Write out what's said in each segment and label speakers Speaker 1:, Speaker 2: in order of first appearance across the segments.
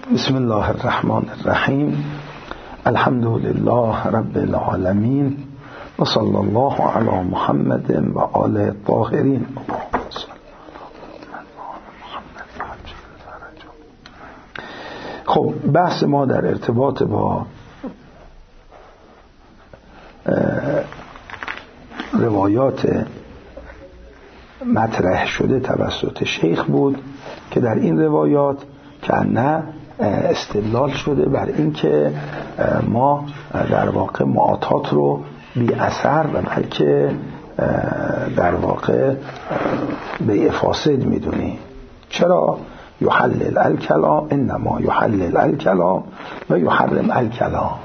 Speaker 1: بسم الله الرحمن الرحیم. الحمد لله رب العالمین و صلی الله علی محمد و آله الطاهرین. خب بحث ما در ارتباط با روایات مطرح شده توسط شیخ بود که در این روایات که نه استدلال شده بر این که ما در واقع معاطات رو بی اثر و بلکه در واقع بیع فاسد میدونی. چرا؟ یحلل الکلام، انما یحلل الکلام و یحرم الکلام.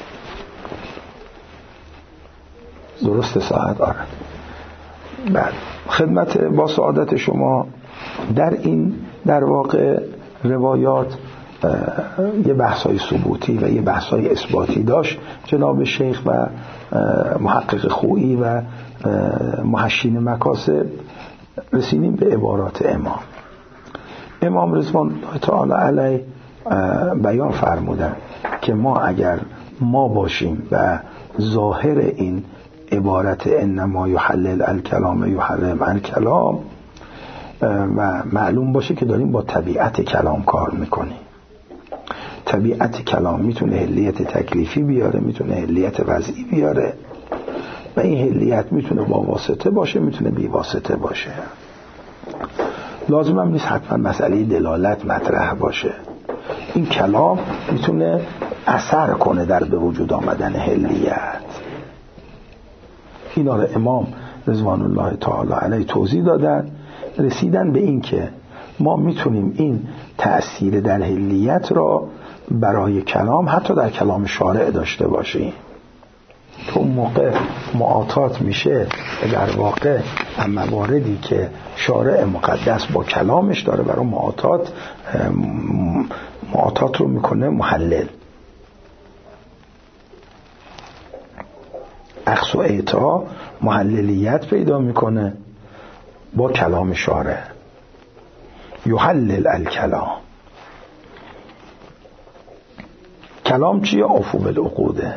Speaker 1: درست ساعت؟ آره. بعد خدمت با سعادت شما در این در واقع روایات یه بحث‌های ثبوتی و یه بحث‌های اثباتی داشت جناب شیخ و محقق خویی و محشین مکاسب. رسیدیم به عبارات امام رضوان الله تعالی علیه بیان فرمودن که ما اگر ما باشیم و ظاهر این عبارت انما یحلل الکلام یحرم الکلام و معلوم باشه که داریم با طبیعت کلام کار میکنیم. طبیعت کلام میتونه حلیت تکلیفی بیاره، میتونه حلیت وضعی بیاره و این حلیت میتونه با واسطه باشه، میتونه بی واسطه باشه. لازم هم نیست حتما مسئله دلالت مطرح باشه. این کلام میتونه اثر کنه در به وجود آمدن حلیت. اینا رو امام رضوان الله تعالی علیه توضیح دادن، رسیدن به این که ما میتونیم این تأثیر در حلیت را برای کلام حتی در کلام شارع داشته باشیم. تو موقع معاطات میشه در واقع مواردی که شارع مقدس با کلامش داره برای معاطات رو میکنه محلل. اخذ و اعطا محللیت پیدا میکنه با کلام شارع. یحلل الکلام. کلام چیه؟ عفو بالعقوده.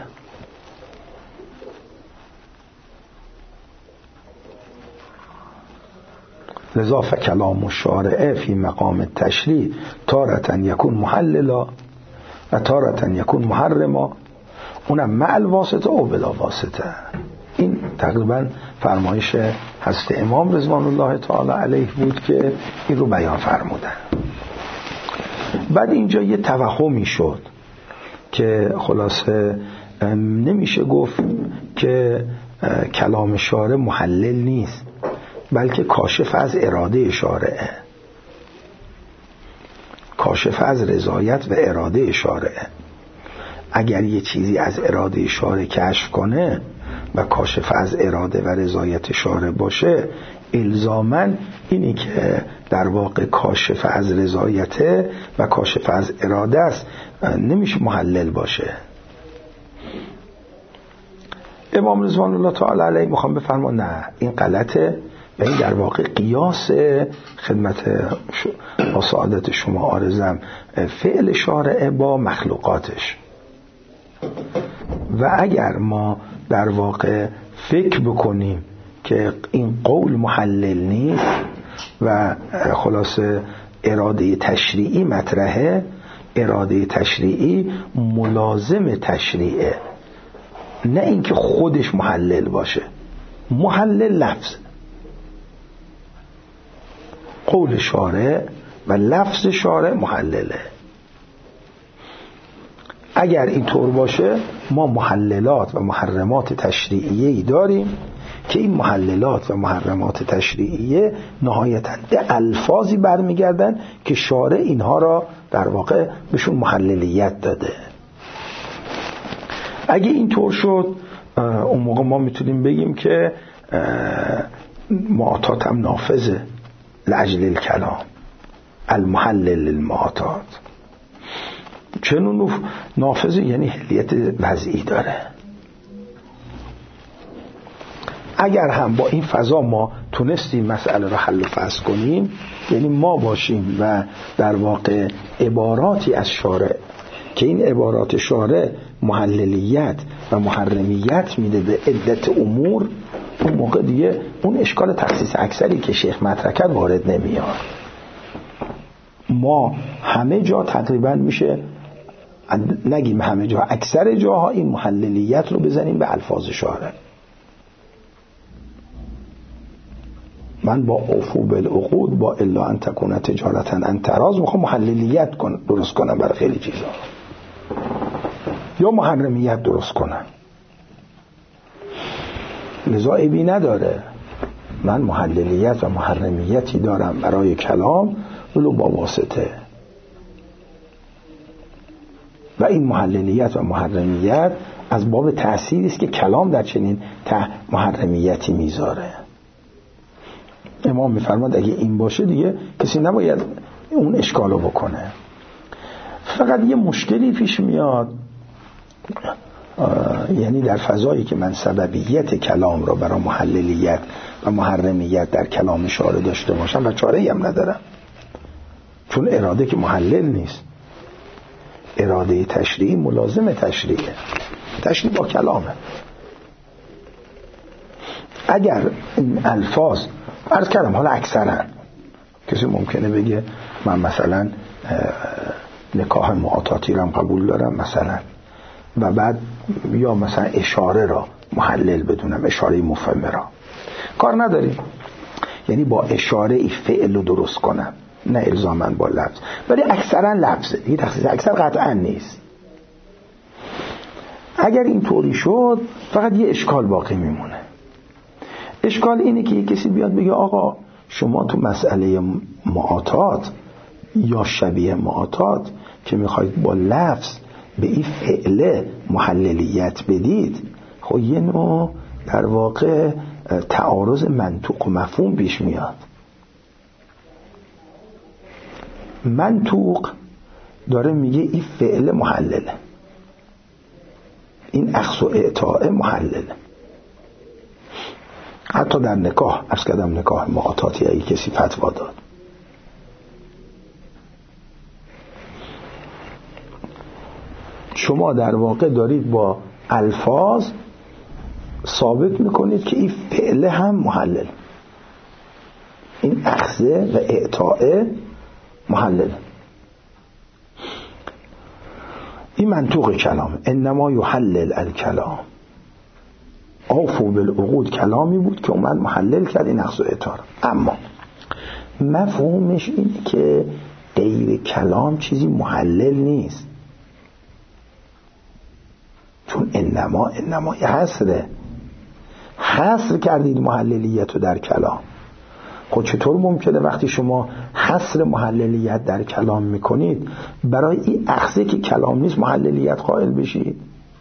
Speaker 1: لذا فکلام الشارع فی مقام التشریع تارة یکون محللا و تارة یکون محرما، اونم مع الواسطه او بلا واسطه. این تقریبا فرمایش حضرت امام رضوان الله تعالی علیه بود که این رو بیان فرمودن. بعد اینجا یه توهمی شد که خلاصه نمیشه گفت که کلام شارع محلل نیست، بلکه کاشف از اراده شارعه، کاشف از رضایت و اراده شارعه. اگر یه چیزی از اراده شارع کشف کنه و کاشف از اراده و رضایت شارع باشه، الزاماً اینی که در واقع کاشف از رضایت و کاشف از اراده است نمیشه محلل باشه. امام رضوان الله تعالی علیه میخوام بفرمان نه این غلطه و این در واقع قیاس خدمت با سعادت شما عارضم فعل شارع با مخلوقاتش. و اگر ما در واقع فکر بکنیم که این قول محلل نیست و خلاصه اراده تشریعی مطرحه، اراده تشریعی ملازم تشریعه، نه اینکه خودش محلل باشه. محلل لفظ، قول شارع و لفظ شارع محلله. اگر این طور باشه ما محللات و محرمات تشریعیه‌ای داریم که این محللات و محرمات تشریعیه نهایتاً به الفاظی برمیگردن که شارع اینها را در واقع بهشون محللیت داده. اگه این طور شد اون موقع ما میتونیم بگیم که معاطات هم نافذه لأجل الکلام المحلل للمعاطات. چنون نافذه یعنی حلیت وضعی داره. اگر هم با این فضا ما تونستیم مسئله رو حل و فصل کنیم، یعنی ما باشیم و در واقع عباراتی از شارع که این عبارات شارع محللیت و محرمیت میده به عدت امور، اون موقع دیگه اون اشکال تخصیص اکثری که شیخ مطرح کرد وارد نمیاد. ما همه جا تقریبا میشه، نگیم همه جا، اکثر جاها این محللیت رو بزنیم به الفاظ شارع. من با اوفو بالعقود با الا ان تکون تجارتا عن تراض میخوام محللیت درست کنم برای خیلی چیزا، یا محرمیت درست کنم. لذا عیبی نداره من محللیت و محرمیتی دارم برای کلام، ولو با واسطه. و این محللیت و محرمیت از باب تأثیری است که کلام در چنین محرمیتی میذاره. امام میفرماد اگه این باشه دیگه کسی نباید اون اشکالو بکنه. فقط یه مشکلی پیش میاد، یعنی در فضایی که من سببیت کلام را برای محللیت و محرمیت در کلام شارع داشته باشم و چاره‌ای هم ندارم، چون اراده که محلل نیست، اراده تشریعی ملازم تشریعه، تشریع با کلامه. اگر این الفاظ عرض کردم، حالا اکثرا کسی ممکنه بگه من مثلا نکاح معاطاتی رو قبول دارم مثلا، و بعد یا مثلا اشاره را محلل بدونم، اشاره مفهمه را کار نداریم، یعنی با اشاره ای فعل رو درست کنم، نه الزاماً با لفظ، ولی اکثرا لفظه دیگه، تخصیص اکثر قطعا نیست. اگر این طوری شد فقط یه اشکال باقی میمونه. اشکال اینه که کسی بیاد بگه آقا شما تو مسئله معاطات یا شبیه معاطات که میخواید با لفظ به این فعل محللیت بدید، خب یه نوع در واقع تعارض منطوق و مفهوم پیش میاد. منطوق داره میگه این فعل محلله، این اخذ و اعطاء محلله. حتی در نکاح، عرض کردم نکاح معاطاتی اگه کسی فتوا داد، شما در واقع دارید با الفاظ ثابت میکنید که این فعل هم محلل، این اخذ و اعطاء محلل. این منطوق کلام، انما یحلل الکلام، اوفوا بالعقود کلامی بود که اومد محلل کرد این اخذ و اعطاء. اما مفهومش اینه که غیر کلام چیزی محلل نیست، چون انما یه حصر کردید محللیت رو در کلام. خب چطور ممکنه وقتی شما حصر محللیت در کلام میکنید برای این اخذه که کلام نیست محللیت قائل بشید؟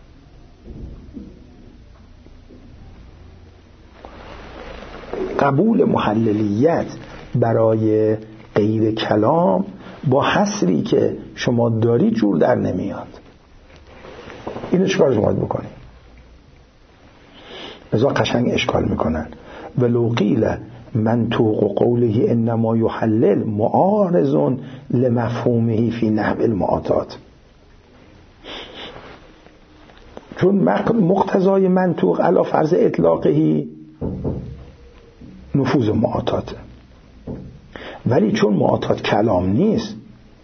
Speaker 1: قبول محللیت برای غیر کلام با حصری که شما دارید جور در نمیاد. اینو چیکار شما بکنید؟ ازا قشنگ اشکال میکنن ولو قیل منطوق قوله انما یحلل معارض لمفهومه فی نحو المعاطات، چون مقتضای منطوق علی فرض اطلاقه نفوذ معاطات، ولی چون معاطات کلام نیست،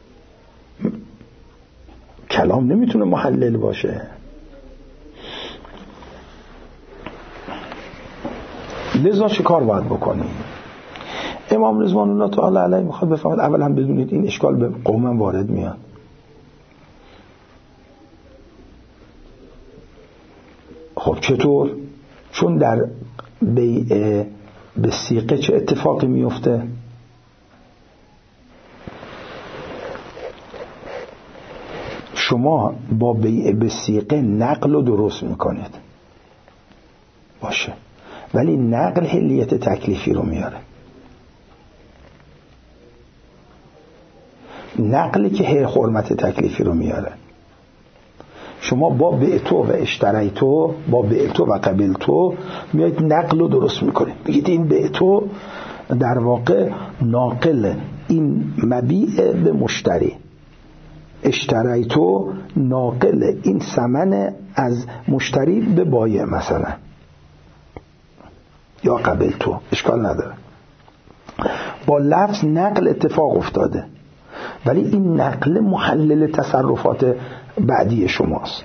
Speaker 1: کلام نمیتونه محلل باشه. لذا چه کار باید بکنیم؟ امام رضوان الله تعالی علیه میخواد بفهمد. اولا بدونید این اشکال به قومم وارد میاد. خب چطور؟ چون در بیع به صیغه چه اتفاقی میفته؟ شما با بیع به صیغه نقل رو درست میکنید، باشه، ولی نقل حلیت تکلیفی رو میاره. نقلی که حرمت تکلیفی رو میاره. شما با بعتو و اشتریتو، با بعتو و قبلتو میایید نقل رو درست میکنید، میگید این بعتو در واقع ناقل این مبیع به مشتری، اشتریتو ناقل این ثمن از مشتری به بایع مثلا، یا قبلتو، اشکال نداره. با لفظ نقل اتفاق افتاده، ولی این نقل محلل تصرفات بعدی شماست.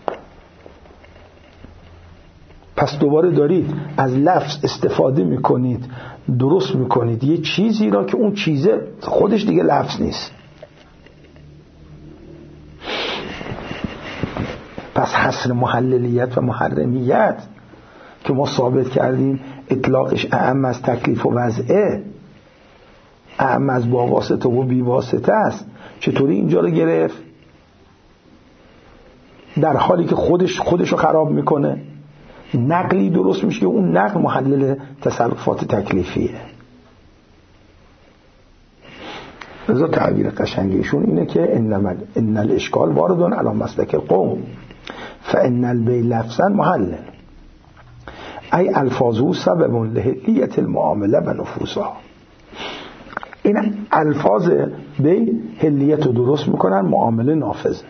Speaker 1: پس دوباره دارید از لفظ استفاده میکنید، درست میکنید یه چیزی را که اون چیزه خودش دیگه لفظ نیست. پس حصر محللیت و محرمیت که ما ثابت کردیم اطلاقش اعم از تکلیف و وضعه، اعم از با واسطه و بی واسطه است. چطوری اینجا رو گرفت؟ در حالی که خودش رو خراب میکنه. نقلی درست میشه که اون نقل محلل تصرفات تکلیفیه. لذا تعبیر قشنگیشون اینه که ان الاشکال واردون علی مسلک القوم فان البیع لفظا محلل ای الفاظو سبب لحلیت المعامله و نفوذها. این الفاظ بیع حلیت رو درست میکنن، معامله نافذه.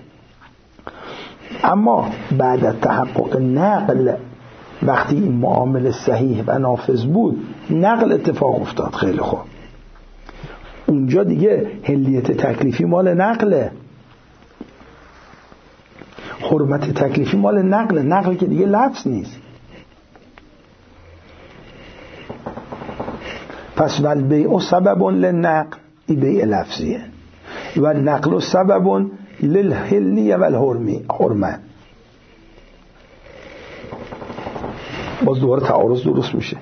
Speaker 1: اما بعد از تحقق نقل، وقتی این معامله صحیح و نافذ بود، نقل اتفاق افتاد. خیلی خوب، اونجا دیگه حلیت تکلیفی مال نقله، حرمت تکلیفی مال نقله. نقل که دیگه لفظ نیست. پس والبیع سبب للنقل، این بیع لفظیه، و نقل سبب للحلیه و الحرمه. باز دوباره تعارض درست میشه.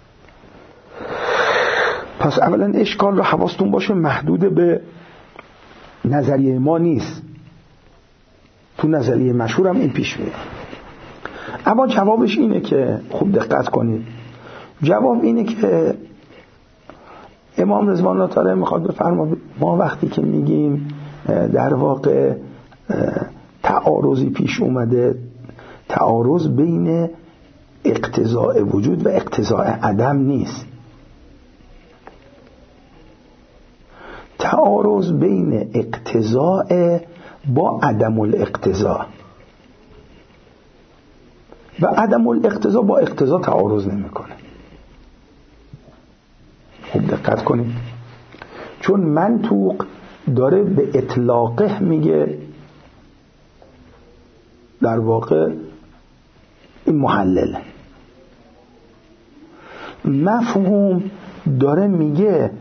Speaker 1: پس اولا اشکال رو حواستون باشه محدود به نظریه ما نیست، تو نظریه مشهور هم این پیش میاد. اما جوابش اینه که خوب دقت کنید، جواب اینه که امام رضوان الله تعالی میخواد بفرما ما وقتی که میگیم در واقع تعارضی پیش اومده، تعارض بین اقتضاء وجود و اقتضاء عدم نیست، تعارض بین اقتضاء با عدم الاقتضاء، و عدم الاقتضاء با اقتضاء تعارض نمیکنه. خوب دقت کنید، چون منطوق داره به اطلاقه میگه در واقع این محلل، مفهوم داره میگه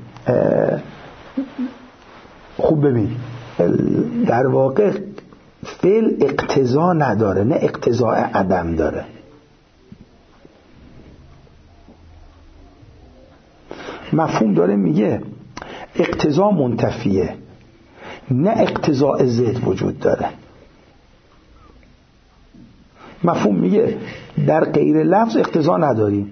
Speaker 1: خوب ببین در واقع فعل اقتضا نداره، نه اقتضاء عدم داره. مفهوم داره میگه اقتضا منتفیه، نه اقتضاء ضد وجود داره. مفهوم میگه در غیر لفظ اقتضا نداریم.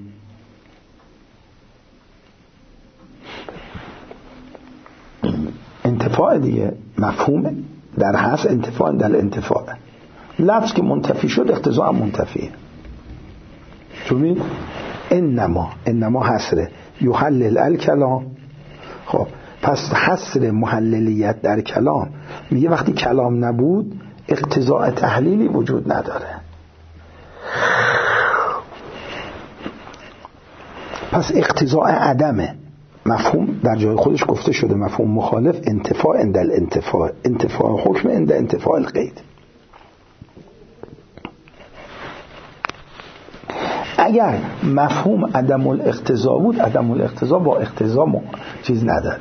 Speaker 1: انتفاع دیگه، مفهوم در حس انتفاع در انتفاع، لفظ که منتفی شد اقتضا هم منتفیه. چون انما حسره یحلل الکلام. خب پس حصر محللیت در کلام میگه وقتی کلام نبود اقتضاء تحلیلی وجود نداره. پس اقتضاء عدمه. مفهوم در جای خودش گفته شده مفهوم مخالف انتفاع عند الانتفاع، انتفاع حکم عند انتفاع القید. اگر مفهوم عدم الاقتضا بود، عدم الاقتضا با اقتضا چیز نداره.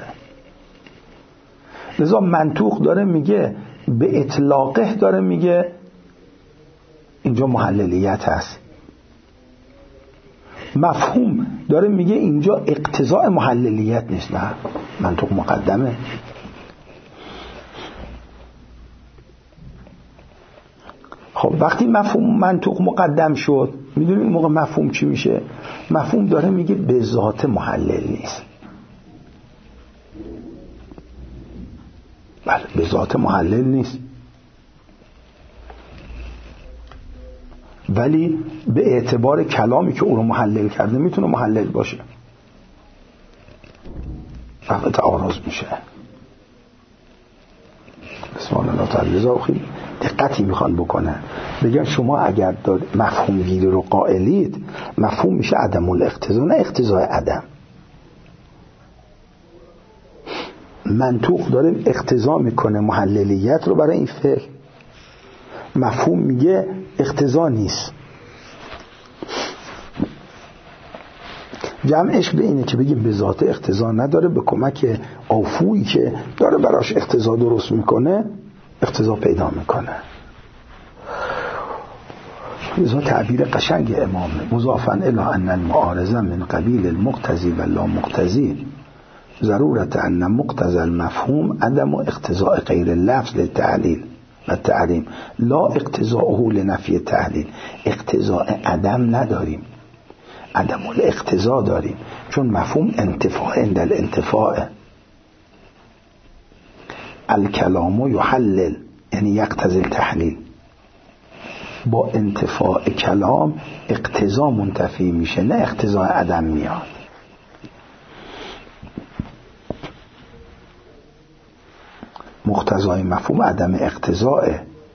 Speaker 1: لذا منطوق داره میگه به اطلاقه داره میگه اینجا محللیت هست، مفهوم داره میگه اینجا اقتضاء محللیت نیست. نه، منطوق مقدمه. خب وقتی مفهوم منطوق مقدم شد، میدونی این موقع مفهوم چی میشه؟ مفهوم داره میگه به ذات محلل نیست. بله، به ذات محلل نیست. ولی به اعتبار کلامی که او رو محلل کرده میتونه محلل باشه، وقت تعارض میشه. بسم الله تعالی. خیلی دقتی میخوان بکنن، بگن شما اگر مفهوم گیری رو قائلید، مفهوم میشه عدم الاقتضا، نه اقتضای عدم. منطوق داره اقتضا میکنه محللیت رو برای این فعل، مفهوم میگه اقتضا نیست. جمعش به اینه که بگیم به ذات اقتضا نداره، به کمک آفویی که داره براش اقتضا درست میکنه اقتضا پیدا میکنه. لذا تعبیر قشنگ امامه، مضافاً الی ان المعارضه من قبیل المقتضی و لا مقتضی، ضرورت ان مقتضى المفهوم عدم اقتضاء غیر اللفظ للتعلیل و تعلیم لا اقتضاءه لنفی التعلیل. اقتضاء عدم نداریم، عدم الاقتضا داریم، چون مفهوم انتفاع عند الانتفاع. الکلام یحلل یعنی یقتضی التحلیل، با انتفاع کلام اقتضا منتفی میشه، نه اقتضاء عدم میاد. مقتضای مفهوم عدم اقتضاء،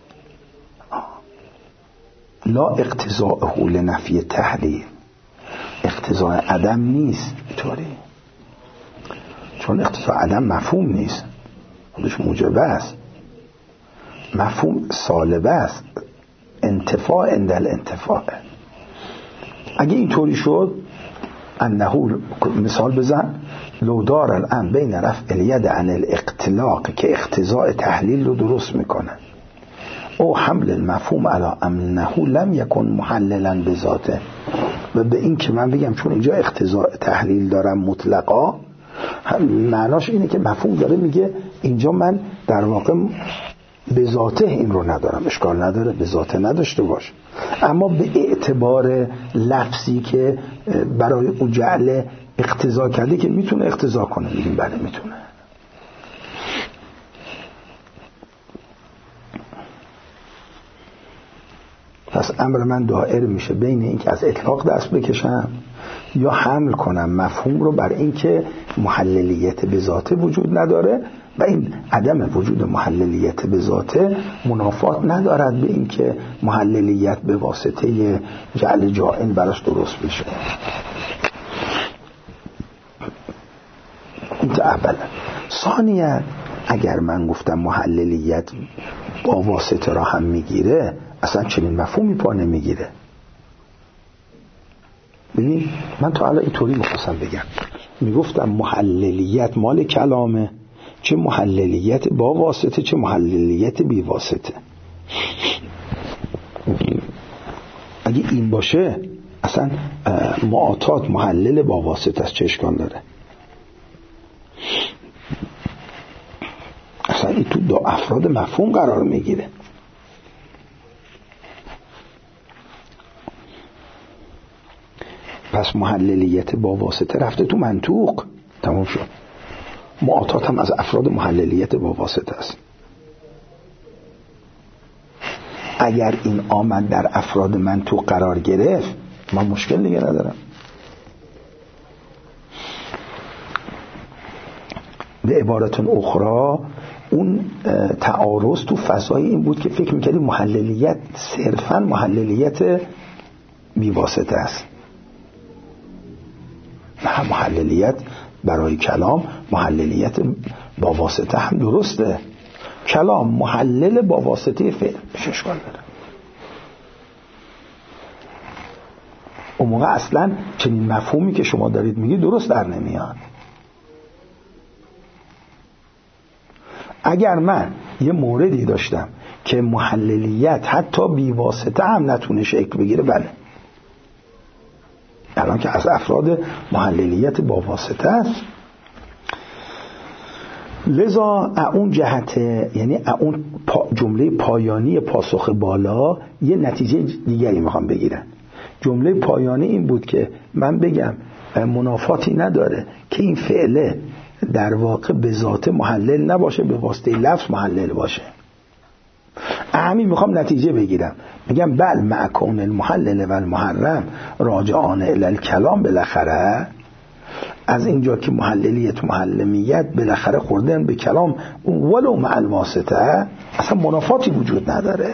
Speaker 1: لا اقتضاءه لنفی التحلیل. اقتضاء عدم نیست اینطوری، چون اقتضاء عدم مفهوم نیست، خودش موجبه است، مفهوم سالبه است، انتفاع عند الانتفاع. اگه اینطوری شد انه، مثال بزن، لو دار الان بین رفع الید عن الاقتلاق که اقتضاء تحلیل رو درست میکنه، او حمل المفهوم علی انه لم یکن محللا بذاته، و به این که من بگم چون اینجا اقتضاء تحلیل دارم مطلقا، معناش اینه که مفهوم داره میگه اینجا من در واقع به ذاته این رو ندارم. اشکال نداره به ذاته نداشته باش، اما به اعتبار لفظی که برای او جعل اقتضا کرده که میتونه اقتضا کنه، میگیم بله میتونه. پس امر من دائر میشه بین این که از اطلاق دست بکشم یا حمل کنم مفهوم رو بر این که محللیت به ذاته وجود نداره، و این عدم وجود محللیت به ذاته منافات ندارد به این که محللیت به واسطه جعل جائن براش درست بشه. این تا اولا. ثانیاً اگر من گفتم محللیت با واسطه را هم میگیره، اصلا چنین مفهومی پا نمیگیره. ببین من تا الان اینطوری میخواستم بگم، میگفتم محللیت مال کلامه، چه محللیت با واسطه چه محللیت بی واسطه. اگه این باشه اصلا معاطات محلل با واسطه است، چه اشکال داره؟ اصلا این تو دو افراد مفهوم قرار میگیره. پس محللیت با واسطه رفته تو منطوق، تمام شد. معاطات هم از افراد محللیت با واسطه است. اگر این آمد در افراد منطوق قرار گرفت، من مشکل دیگه ندارم. به عبارت اخرى اون تعارض تو فضای این بود که فکر میکردی محللیت صرفا محللیت بی واسطه است. نه، محللیت برای کلام محللیت با واسطه هم درسته. کلام محلل با واسطه فعل، بهش اشکال داره. اون موقع اصلا چنین مفهومی که شما دارید میگی درست در نمیاد. اگر من یه موردی داشتم که محللیت حتی بی واسطه هم نتونه شکل بگیره، بله، الان که از افراد محللیت با واسطه است. لذا اون جهت، یعنی اون جمله پایانی پاسخ بالا یه نتیجه دیگری میخوام بگیرن. جمله پایانی این بود که من بگم منافاتی نداره که این فعله در واقع به ذات محلل نباشه، به واسطه لفظ محلل باشه. همین میخوام نتیجه بگیرم. میگم بل مع کون المحلل و المحرم راجعان الی الکلام، بالاخره از اینجا که محللیت محرمیت بالاخره خوردن به کلام ولو مع الواسطه، اصلا منافاتی وجود نداره.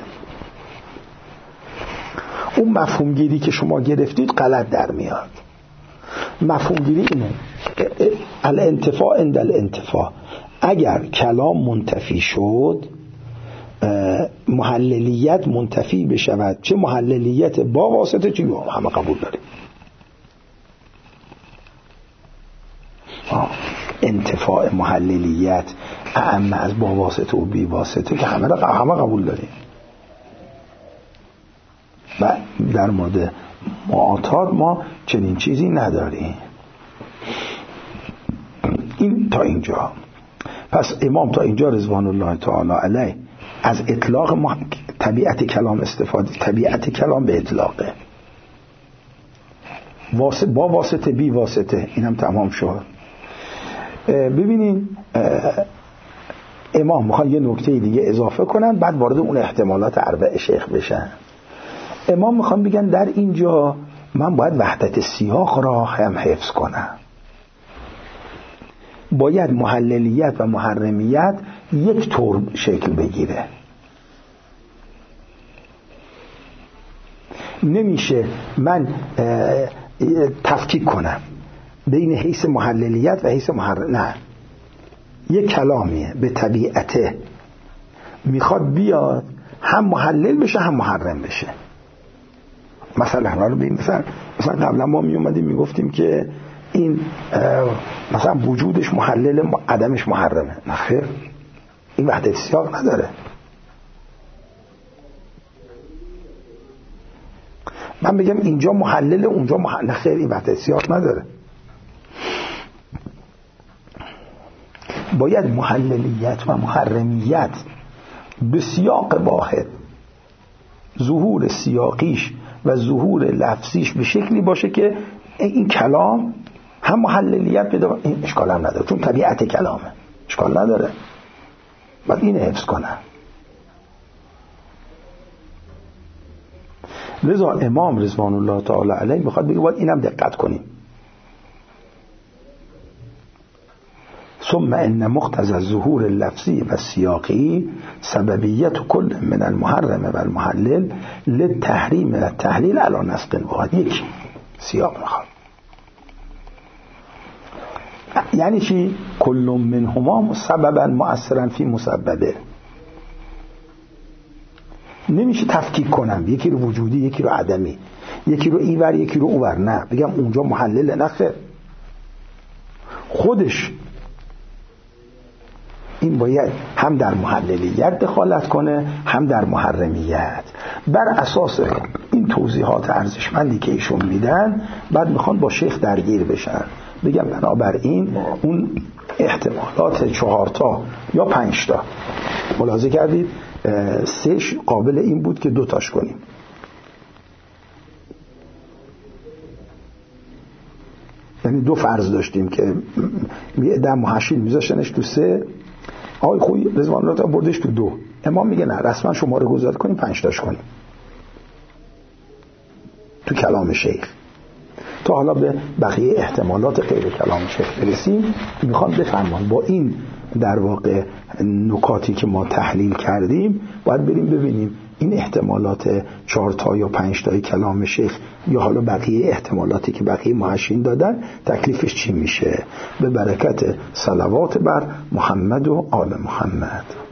Speaker 1: اون مفهوم گیری که شما گرفتید غلط در میاد. مفهوم گیری اینه الانتفاع عند الانتفاع، اگر کلام منتفی شد محللیت منتفی بشود، چه محللیت با واسطه چه با، همه قبول داریم. انتفاع محللیت اعم از با واسطه و بی واسطه که همه قبول داریم. و در مورد معاطات ما چنین چیزی نداریم. این تا اینجا. پس امام تا اینجا رضوان الله تعالی علیه از اطلاق طبیعت کلام استفاده، طبیعت کلام به اطلاقه، با واسطه بی واسطه، اینم تمام شد. ببینین امام میخوان یه نکته دیگه اضافه کنن، بعد وارد اون احتمالات اربع شیخ بشن. امام میخوان بگن در اینجا من باید وحدت سیاق را هم حفظ کنم، باید محللیت و محرمیت یک طور شکل بگیره. نمیشه من تفکیک کنم بین حیث محللیت و حیث محرم، نه، یک کلامیه به طبیعته میخواد بیاد هم محلل بشه هم محرم بشه. مثلا قبلا ما میومدیم میگفتیم که این مثلا وجودش محلل عدمش محرمه، نه خیر، این وحدت سیاق نداره. من بگم اینجا محلل اونجا محلل، نه خیر، این وحدت سیاق نداره. باید محللیت و محرمیت به سیاق واحد، ظهور سیاقیش و ظهور لفظیش به شکلی باشه که این کلام هم محللیت بده. این اشکال هم نداره چون طبیعت کلامه، اشکال نداره، باید این حفظ کنم. لذا امام رضوان الله تعالی علیه میخواد بگه باید اینم دقت کنیم. ثم ان مقتضى الظهور اللفظی و سیاقی سببیت کل من المحرم و المحلل للتحریم و التحلیل علی نسق واحد. یک سیاق میخواد، یعنی چی؟ کل منهما سببا مؤثرا فی مسببه. نمیشه تفکیک کنم یکی رو وجودی یکی رو عدمی، یکی رو اینور یکی رو اونور، نه بگم اونجا محلل، نه خیر، خودش این باید هم در محللیت دخالت کنه هم در محرمیت. بر اساس این توضیحات ارزشمندی که ایشون میدن بعد میخوان با شیخ درگیر بشن، بگم بنابراین اون احتمالات 4 تا یا 5 تا ملاحظه کردید، 3 قابل این بود که 2 تاش کنیم. یعنی 2 فرض داشتیم که در محشیل میذاشتنش تو 3، آقای خویی رضوان الله بردش تو 2، امام میگه نه رسما شماره گذاری کنیم 5 تاش کنیم تو کلام شیخ. تا حالا به بقیه احتمالات غیر کلام شیخ برسیم. میخوام بفرمان با این در واقع نکاتی که ما تحلیل کردیم باید بریم ببینیم این احتمالات 4 تا یا 5 تای کلام شیخ یا حالا بقیه احتمالاتی که بقیه محشین دادن تکلیفش چی میشه. به برکت صلوات بر محمد و آل محمد.